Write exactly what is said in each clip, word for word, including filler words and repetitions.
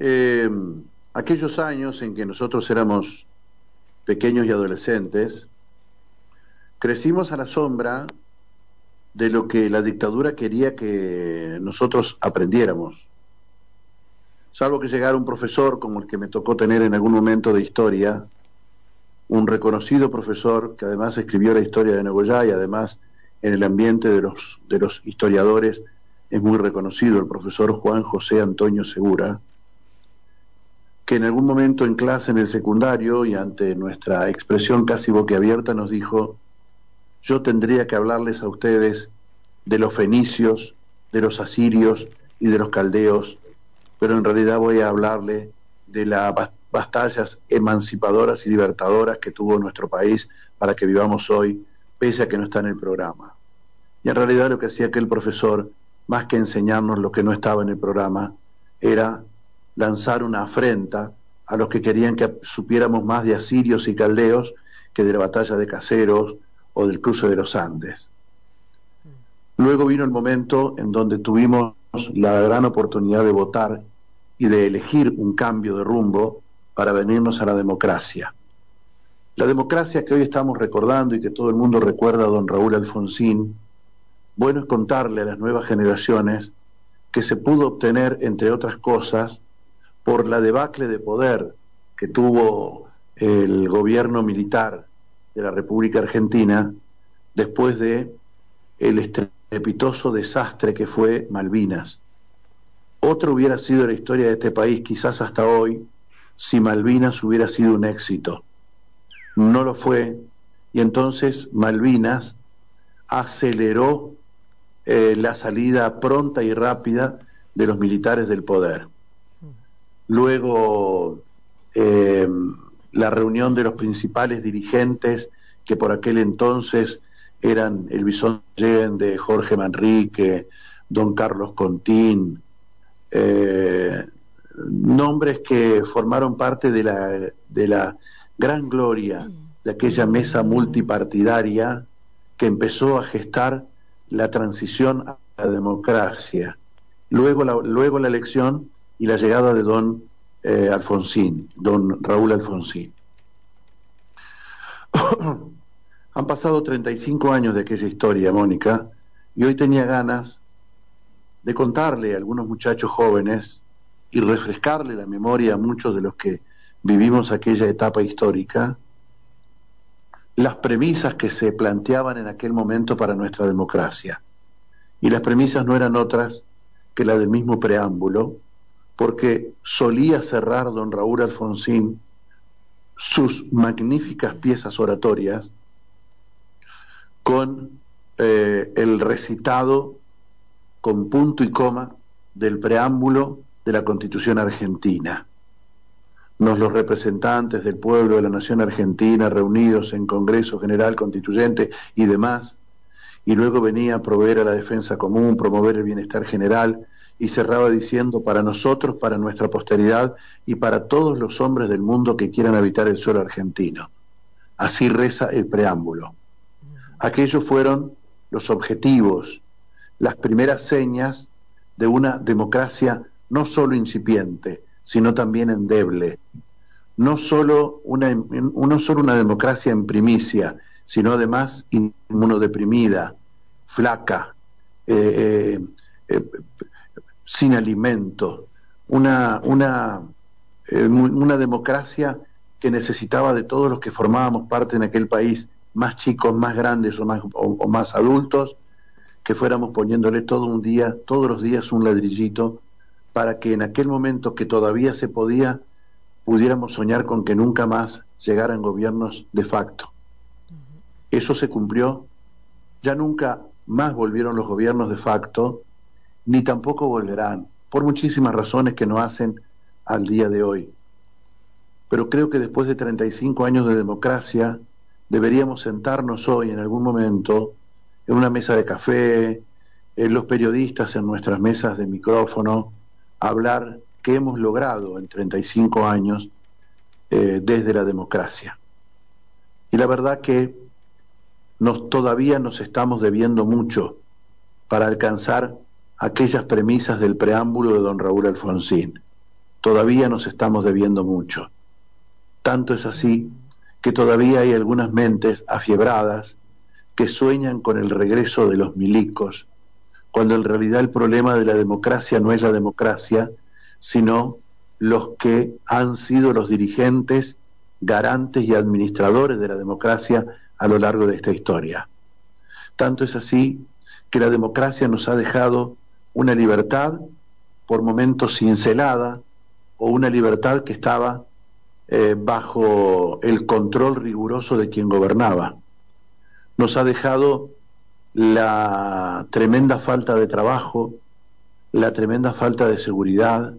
Eh, aquellos años en que nosotros éramos pequeños y adolescentes, crecimos a la sombra de lo que la dictadura quería que nosotros aprendiéramos. Salvo que llegara un profesor como el que me tocó tener en algún momento de historia, un reconocido profesor que además escribió la historia de Nogoyá y además en el ambiente de los, de los historiadores es muy reconocido, el profesor Juan José Antonio Segura, que en algún momento en clase en el secundario y ante nuestra expresión casi boquiabierta nos dijo: yo tendría que hablarles a ustedes de los fenicios, de los asirios y de los caldeos, pero en realidad voy a hablarle de las batallas emancipadoras y libertadoras que tuvo nuestro país para que vivamos hoy, pese a que no está en el programa. Y en realidad lo que hacía aquel profesor, más que enseñarnos lo que no estaba en el programa, era lanzar una afrenta a los que querían que supiéramos más de asirios y caldeos que de la batalla de Caseros o del cruce de los Andes. Luego vino el momento en donde tuvimos la gran oportunidad de votar y de elegir un cambio de rumbo para venirnos a la democracia. La democracia que hoy estamos recordando y que todo el mundo recuerda a don Raúl Alfonsín, bueno es contarle a las nuevas generaciones que se pudo obtener, entre otras cosas, por la debacle de poder que tuvo el gobierno militar de la República Argentina después de el estrepitoso desastre que fue Malvinas. Otra hubiera sido la historia de este país, quizás hasta hoy, si Malvinas hubiera sido un éxito. No lo fue, y entonces Malvinas aceleró eh, la salida pronta y rápida de los militares del poder. Luego, eh, la reunión de los principales dirigentes que por aquel entonces eran el Bisón Allende, Jorge Manrique, don Carlos Contín, eh, nombres que formaron parte de la, de la gran gloria de aquella mesa multipartidaria que empezó a gestar la transición a la democracia. Luego la, luego la elección y la llegada de don eh, Alfonsín, don Raúl Alfonsín. Han pasado treinta y cinco años de aquella historia, Mónica, y hoy tenía ganas de contarle a algunos muchachos jóvenes y refrescarle la memoria a muchos de los que vivimos aquella etapa histórica, las premisas que se planteaban en aquel momento para nuestra democracia. Y las premisas no eran otras que la del mismo preámbulo, porque solía cerrar don Raúl Alfonsín sus magníficas piezas oratorias con eh, el recitado con punto y coma del preámbulo de la Constitución Argentina. Nos los representantes del pueblo de la nación argentina reunidos en Congreso General Constituyente y demás, y luego venía a proveer a la defensa común, promover el bienestar general, y cerraba diciendo: para nosotros, para nuestra posteridad y para todos los hombres del mundo que quieran habitar el suelo argentino. Así reza el preámbulo. Aquellos fueron los objetivos, las primeras señas de una democracia no solo incipiente, sino también endeble. No solo una, no solo una democracia en primicia, sino además inmunodeprimida, flaca, eh, eh, eh, sin alimento, una, una, eh, una democracia que necesitaba de todos los que formábamos parte en aquel país, más chicos, más grandes o más, o, o más adultos, que fuéramos poniéndole todo un día, todos los días un ladrillito, para que en aquel momento que todavía se podía, pudiéramos soñar con que nunca más llegaran gobiernos de facto. Eso se cumplió, ya nunca más volvieron los gobiernos de facto, ni tampoco volverán, por muchísimas razones que no hacen al día de hoy. Pero creo que después de treinta y cinco años de democracia, deberíamos sentarnos hoy en algún momento en una mesa de café, en los periodistas en nuestras mesas de micrófono, a hablar qué hemos logrado en treinta y cinco años eh, desde la democracia. Y la verdad que nos, todavía nos estamos debiendo mucho para alcanzar aquellas premisas del preámbulo de don Raúl Alfonsín. todavía nos estamos debiendo mucho. Tanto es así que todavía hay algunas mentes afiebradas que sueñan con el regreso de los milicos, cuando en realidad el problema de la democracia no es la democracia, sino los que han sido los dirigentes, garantes y administradores de la democracia a lo largo de esta historia. Tanto es así que la democracia nos ha dejado una libertad por momentos cincelada, o una libertad que estaba eh, bajo el control riguroso de quien gobernaba. Nos ha dejado la tremenda falta de trabajo, la tremenda falta de seguridad,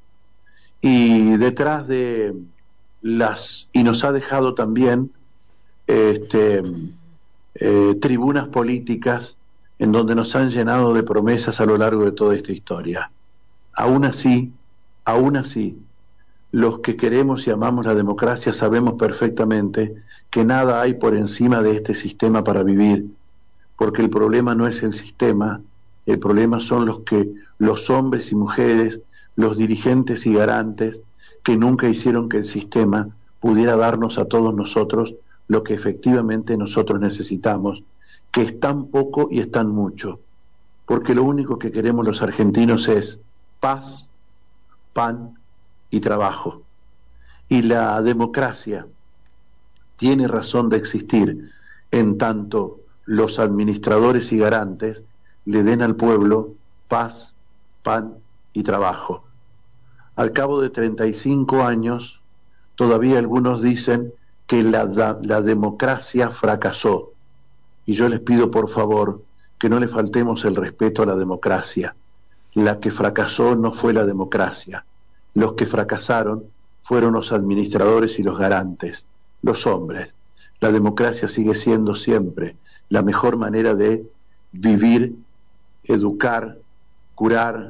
y detrás de las y nos ha dejado también este, eh, tribunas políticas en donde nos han llenado de promesas a lo largo de toda esta historia. Aún así, aún así, los que queremos y amamos la democracia sabemos perfectamente que nada hay por encima de este sistema para vivir, porque el problema no es el sistema, el problema son los que los hombres y mujeres, los dirigentes y garantes que nunca hicieron que el sistema pudiera darnos a todos nosotros lo que efectivamente nosotros necesitamos, que es tan poco y es tan mucho, porque lo único que queremos los argentinos es paz, pan y trabajo. Y la democracia tiene razón de existir en tanto los administradores y garantes le den al pueblo paz, pan y trabajo. Al cabo de treinta y cinco años, todavía algunos dicen que la, la, la democracia fracasó. Y yo les pido por favor que no le faltemos el respeto a la democracia. La que fracasó no fue la democracia. Los que fracasaron fueron los administradores y los garantes, los hombres. La democracia sigue siendo siempre la mejor manera de vivir, educar, curar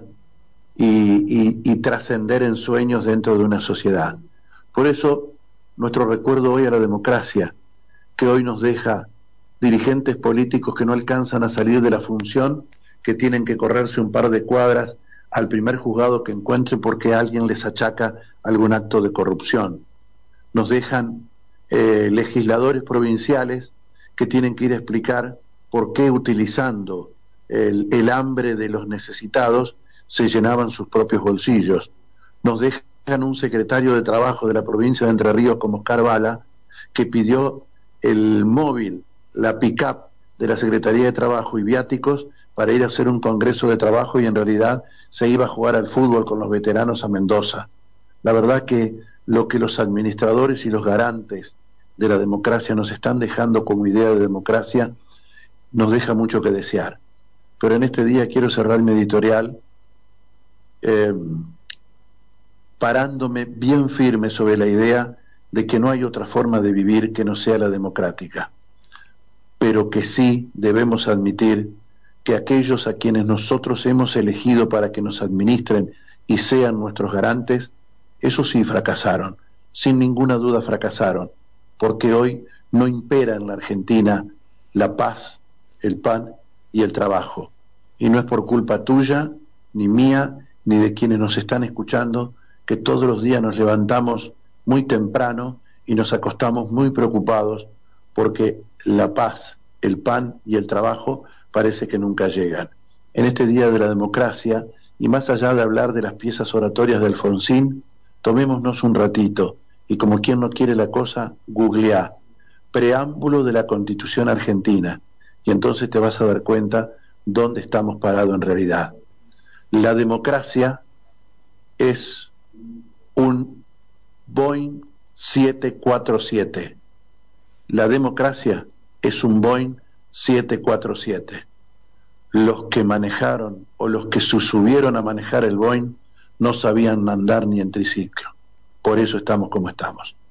y, y, y trascender en sueños dentro de una sociedad. Por eso, nuestro recuerdo hoy a la democracia, que hoy nos deja dirigentes políticos que no alcanzan a salir de la función, que tienen que correrse un par de cuadras al primer juzgado que encuentre porque alguien les achaca algún acto de corrupción. Nos dejan eh, legisladores provinciales que tienen que ir a explicar por qué utilizando el, el hambre de los necesitados se llenaban sus propios bolsillos. Nos dejan un secretario de Trabajo de la provincia de Entre Ríos como Oscar Bala, que pidió el móvil, la pick-up de la Secretaría de Trabajo y viáticos para ir a hacer un congreso de trabajo y en realidad se iba a jugar al fútbol con los veteranos a Mendoza. La verdad que lo que los administradores y los garantes de la democracia nos están dejando como idea de democracia nos deja mucho que desear. Pero en este día quiero cerrar mi editorial eh, parándome bien firme sobre la idea de que no hay otra forma de vivir que no sea la democrática, pero que sí debemos admitir que aquellos a quienes nosotros hemos elegido para que nos administren y sean nuestros garantes, esos sí fracasaron, sin ninguna duda fracasaron, porque hoy no impera en la Argentina la paz, el pan y el trabajo. Y no es por culpa tuya, ni mía, ni de quienes nos están escuchando, que todos los días nos levantamos muy temprano y nos acostamos muy preocupados porque la paz, el pan y el trabajo parece que nunca llegan. En este Día de la Democracia, y más allá de hablar de las piezas oratorias de Alfonsín, tomémonos un ratito y como quien no quiere la cosa, googleá preámbulo de la Constitución Argentina y entonces te vas a dar cuenta dónde estamos parados en realidad. La democracia es un Boeing siete cuatro siete. La democracia es un Boeing siete cuatro siete. Los que manejaron o los que se subieron a manejar el Boeing no sabían andar ni en triciclo. Por eso estamos como estamos.